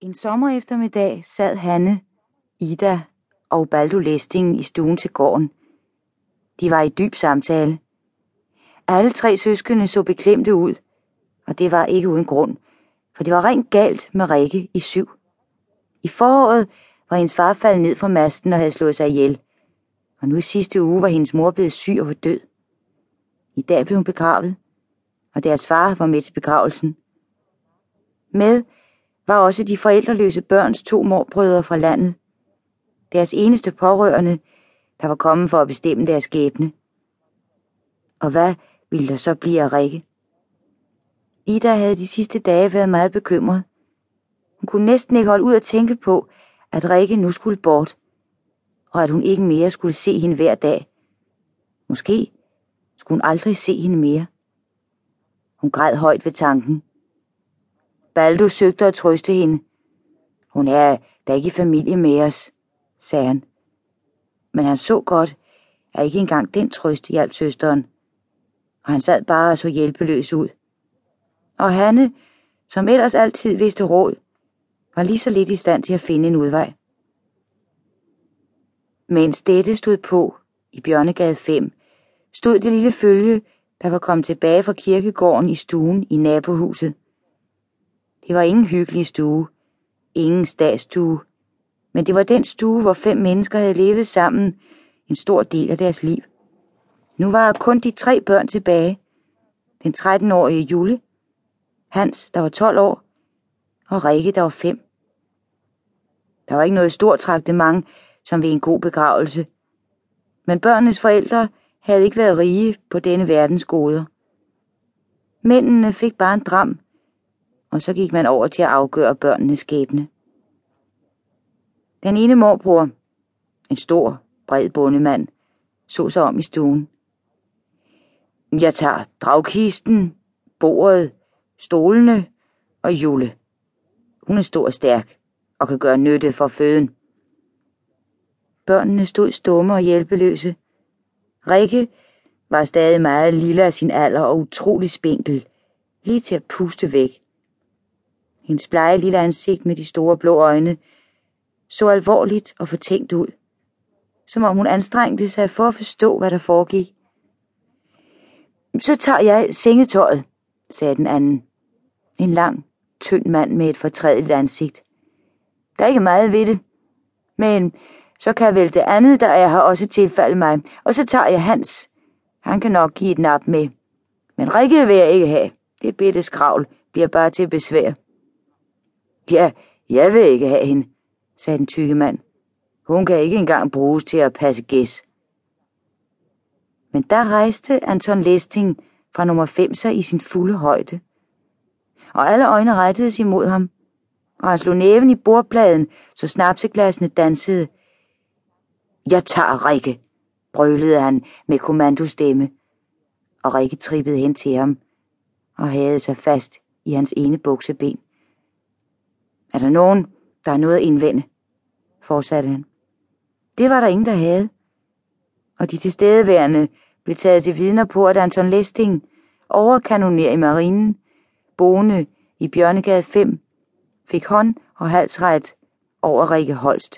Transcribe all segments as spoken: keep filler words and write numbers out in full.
En sommereftermiddag sad Hanne, Ida og Baldo Læsting i stuen til gården. De var i dyb samtale. Alle tre søskende så beklemte ud, og det var ikke uden grund, for det var rent galt med Rikke i syv. I foråret var hendes far faldet ned fra masten og havde slået sig ihjel, og nu i sidste uge var hendes mor blevet syg og var død. I dag blev hun begravet, og deres far var med til begravelsen. Med var også de forældreløse børns to morbrødre fra landet. Deres eneste pårørende, der var kommet for at bestemme deres skæbne. Og hvad ville der så blive af Rikke? Ida havde de sidste dage været meget bekymret. Hun kunne næsten ikke holde ud at tænke på, at Rikke nu skulle bort, og at hun ikke mere skulle se hende hver dag. Måske skulle hun aldrig se hende mere. Hun græd højt ved tanken. Baldo søgte at trøste hende. Hun er da ikke i familie med os, sagde han. Men han så godt, at ikke engang den trøst hjalp søsteren, og han sad bare og så hjælpeløs ud. Og Hanne, som ellers altid vidste råd, var lige så lidt i stand til at finde en udvej. Mens dette stod på i Bjørnegade fem, stod det lille følge, der var kommet tilbage fra kirkegården i stuen i nabohuset. Det var ingen hyggelig stue, ingen statsstue, men det var den stue, hvor fem mennesker havde levet sammen en stor del af deres liv. Nu var kun de tre børn tilbage. Den tretten-årige Julle, Hans, der var tolv år, og Rikke, der var fem. Der var ikke noget stort traktement, som ved en god begravelse, men børnenes forældre havde ikke været rige på denne verdens goder. Mændene fik bare en dram, og så gik man over til at afgøre børnenes skæbne. Den ene morbror, en stor, bred bondemand, så sig om i stuen. Jeg tager dragkisten, bordet, stolene og Julle. Hun er stor og stærk og kan gøre nytte for føden. Børnene stod stumme og hjælpeløse. Rikke var stadig meget lille af sin alder og utrolig spinkel, lige til at puste væk. Hendes blege lille ansigt med de store blå øjne så alvorligt og fortænkt ud, som om hun anstrengte sig for at forstå, hvad der foregik. Så tager jeg sengetøjet, sagde den anden. En lang, tynd mand med et fortrædeligt ansigt. Der er ikke meget ved det, men så kan vel det andet, der er her, også tilfalde mig, og så tager jeg Hans. Han kan nok give et nap med. Men Rikke vil jeg ikke have. Det bitte skravl bliver bare til besvær. Ja, jeg vil ikke have hende, sagde den tykke mand. Hun kan ikke engang bruges til at passe gæs. Men der rejste Anton Læsting fra nummer fem sig i sin fulde højde. Og alle øjne rettedes imod ham, og han slog næven i bordpladen, så snapseglassene dansede. Jeg tager Rikke, brølede han med kommandostemme, og Rikke trippede hen til ham og havde sig fast i hans ene bukseben. Er der nogen, der har noget at indvende? Fortsatte han. Det var der ingen, der havde, og de tilstedeværende blev taget til vidner på, at Anton Læsting, overkanoner i marinen, boende i Bjørnegade fem, fik hånd- og halsret over Rikke Holst.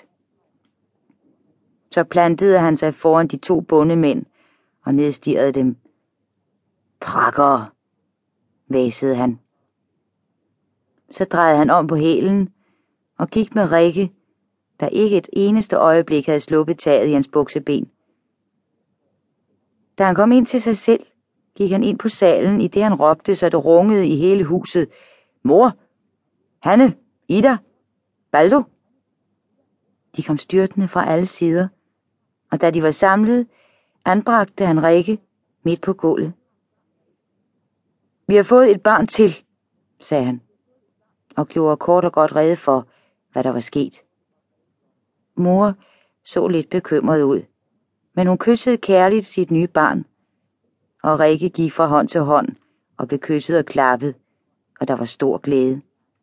Så plantede han sig foran de to bondemænd og nedstirrede dem. Prakkere, hvæsede han. Så drejede han om på hælen og gik med Rikke, der ikke et eneste øjeblik havde sluppet taget i hans bukseben. Da han kom ind til sig selv, gik han ind på salen, i det han råbte, så det rungede i hele huset. Mor, Hanne, Ida, Baldo. De kom styrtende fra alle sider, og da de var samlet, anbragte han Rikke midt på gulvet. Vi har fået et barn til, sagde han, og gjorde kort og godt rede for, hvad der var sket. Mor så lidt bekymret ud, men hun kyssede kærligt sit nye barn, og Rikke gik fra hånd til hånd og blev kysset og klappet, og der var stor glæde.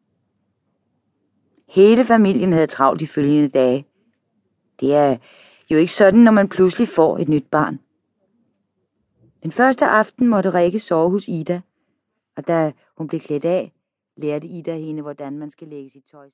Hele familien havde travlt de følgende dage. Det er jo ikke sådan, når man pludselig får et nyt barn. Den første aften måtte Rikke sove hos Ida, og da hun blev klædt af, lærte Ida hende, hvordan man skal lægge sit tøj.